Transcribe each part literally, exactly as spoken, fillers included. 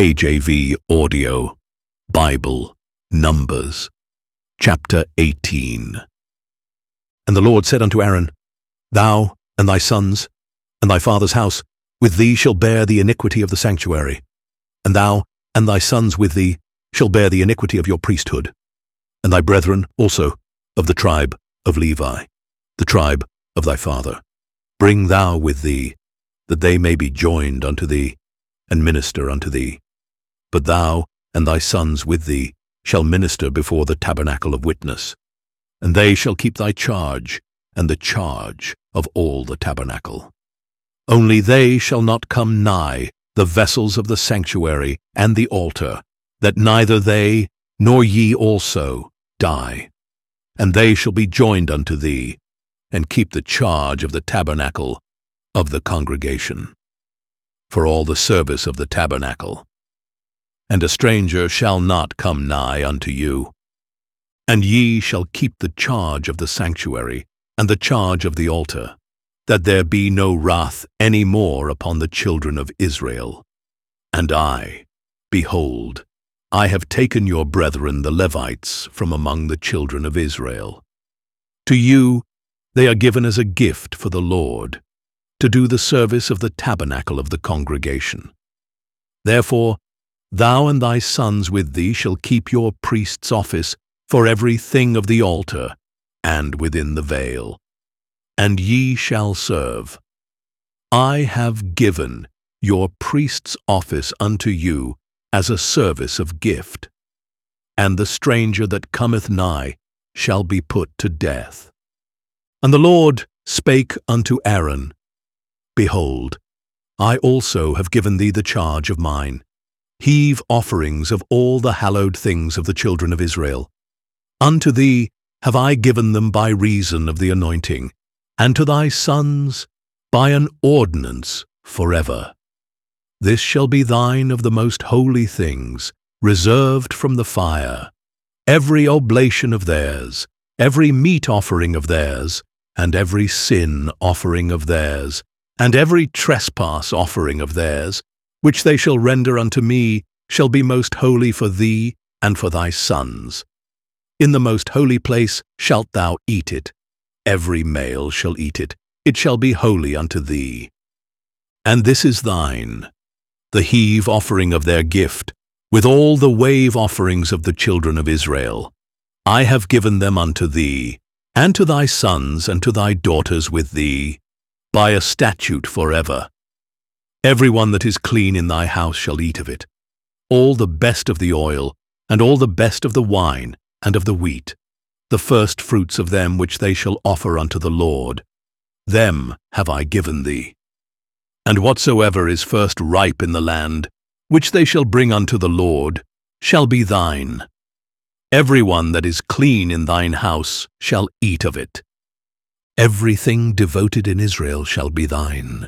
K J V Audio, Bible, Numbers, chapter eighteen. And the Lord said unto Aaron, Thou and thy sons and thy father's house with thee shall bear the iniquity of the sanctuary, and thou and thy sons with thee shall bear the iniquity of your priesthood, and thy brethren also of the tribe of Levi, the tribe of thy father. Bring thou with thee, that they may be joined unto thee, and minister unto thee. But thou and thy sons with thee shall minister before the tabernacle of witness, and they shall keep thy charge, and the charge of all the tabernacle. Only they shall not come nigh the vessels of the sanctuary and the altar, that neither they nor ye also die. And they shall be joined unto thee, and keep the charge of the tabernacle of the congregation, for all the service of the tabernacle. And a stranger shall not come nigh unto you. And ye shall keep the charge of the sanctuary, and the charge of the altar, that there be no wrath any more upon the children of Israel. And I, behold, I have taken your brethren the Levites from among the children of Israel. To you they are given as a gift for the Lord, to do the service of the tabernacle of the congregation. Therefore, thou and thy sons with thee shall keep your priest's office for every thing of the altar, and within the veil. And ye shall serve. I have given your priest's office unto you as a service of gift. And the stranger that cometh nigh shall be put to death. And the Lord spake unto Aaron, Behold, I also have given thee the charge of mine. Heave offerings of all the hallowed things of the children of Israel. Unto thee have I given them by reason of the anointing, and to thy sons by an ordinance forever. This shall be thine of the most holy things, reserved from the fire, every oblation of theirs, every meat offering of theirs, and every sin offering of theirs, and every trespass offering of theirs, which they shall render unto me, shall be most holy for thee and for thy sons. In the most holy place shalt thou eat it. Every male shall eat it. It shall be holy unto thee. And this is thine, the heave offering of their gift, with all the wave offerings of the children of Israel. I have given them unto thee, and to thy sons and to thy daughters with thee, by a statute forever. Every one that is clean in thy house shall eat of it, all the best of the oil, and all the best of the wine, and of the wheat, the first fruits of them which they shall offer unto the Lord. Them have I given thee. And whatsoever is first ripe in the land, which they shall bring unto the Lord, shall be thine. Every one that is clean in thine house shall eat of it. Everything devoted in Israel shall be thine.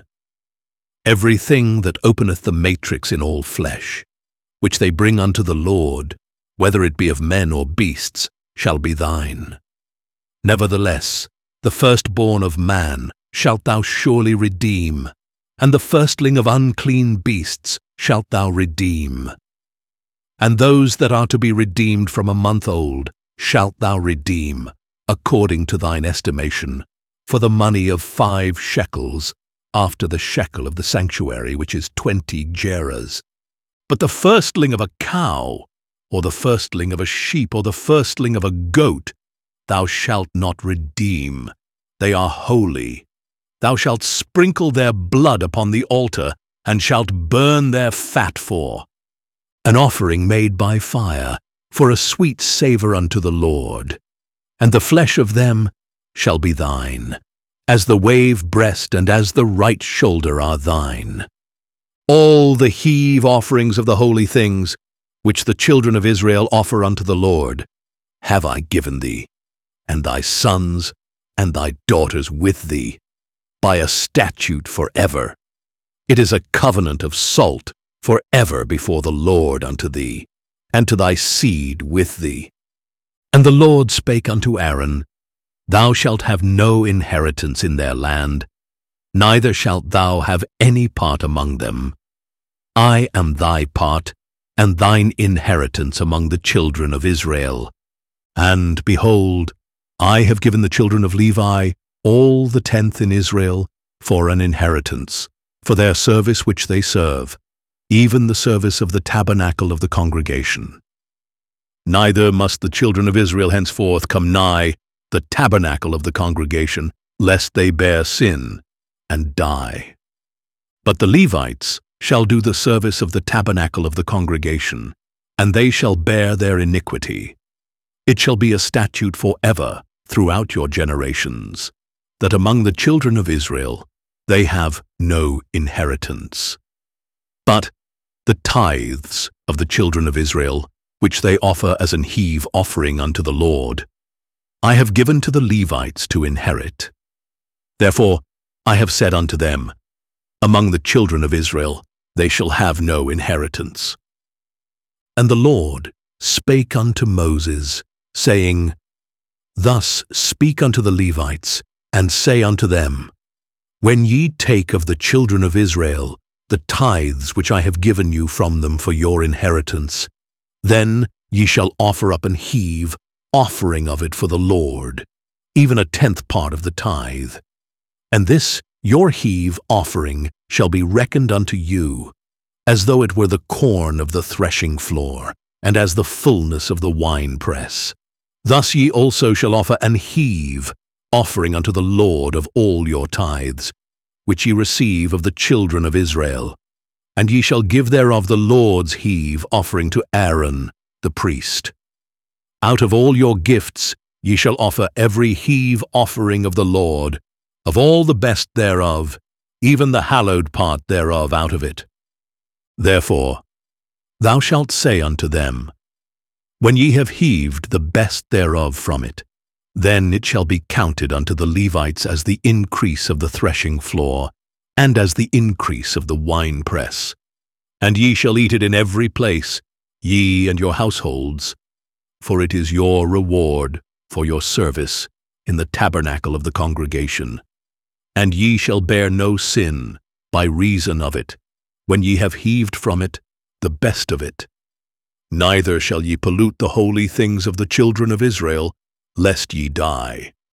Everything that openeth the matrix in all flesh, which they bring unto the Lord, whether it be of men or beasts, shall be thine. Nevertheless, the firstborn of man shalt thou surely redeem, and the firstling of unclean beasts shalt thou redeem. And those that are to be redeemed from a month old shalt thou redeem, according to thine estimation, for the money of five shekels, after the shekel of the sanctuary, which is twenty gerahs. But the firstling of a cow, or the firstling of a sheep, or the firstling of a goat, thou shalt not redeem. They are holy. Thou shalt sprinkle their blood upon the altar, and shalt burn their fat for an offering made by fire, for a sweet savour unto the Lord. And the flesh of them shall be thine, as the wave breast and as the right shoulder are thine. All the heave offerings of the holy things, which the children of Israel offer unto the Lord, have I given thee, and thy sons and thy daughters with thee, by a statute forever. It is a covenant of salt forever before the Lord unto thee, and to thy seed with thee. And the Lord spake unto Aaron, Thou shalt have no inheritance in their land, neither shalt thou have any part among them. I am thy part, and thine inheritance among the children of Israel. And, behold, I have given the children of Levi all the tenth in Israel for an inheritance, for their service which they serve, even the service of the tabernacle of the congregation. Neither must the children of Israel henceforth come nigh the tabernacle of the congregation, lest they bear sin and die. But the Levites shall do the service of the tabernacle of the congregation, and they shall bear their iniquity. It shall be a statute forever throughout your generations, that among the children of Israel they have no inheritance. But the tithes of the children of Israel, which they offer as an heave offering unto the Lord, I have given to the Levites to inherit. Therefore I have said unto them, among the children of Israel they shall have no inheritance. And the Lord spake unto Moses, saying, Thus speak unto the Levites, and say unto them, When ye take of the children of Israel the tithes which I have given you from them for your inheritance, then ye shall offer up an heave offering of it for the Lord, even a tenth part of the tithe. And this your heave offering shall be reckoned unto you, as though it were the corn of the threshing floor, and as the fullness of the winepress. Thus ye also shall offer an heave offering unto the Lord of all your tithes, which ye receive of the children of Israel. And ye shall give thereof the Lord's heave offering to Aaron the priest. Out of all your gifts ye shall offer every heave offering of the Lord, of all the best thereof, even the hallowed part thereof out of it. Therefore thou shalt say unto them, When ye have heaved the best thereof from it, then it shall be counted unto the Levites as the increase of the threshing floor, and as the increase of the winepress. And ye shall eat it in every place, ye and your households, for it is your reward for your service in the tabernacle of the congregation. And ye shall bear no sin by reason of it, when ye have heaved from it the best of it. Neither shall ye pollute the holy things of the children of Israel, lest ye die.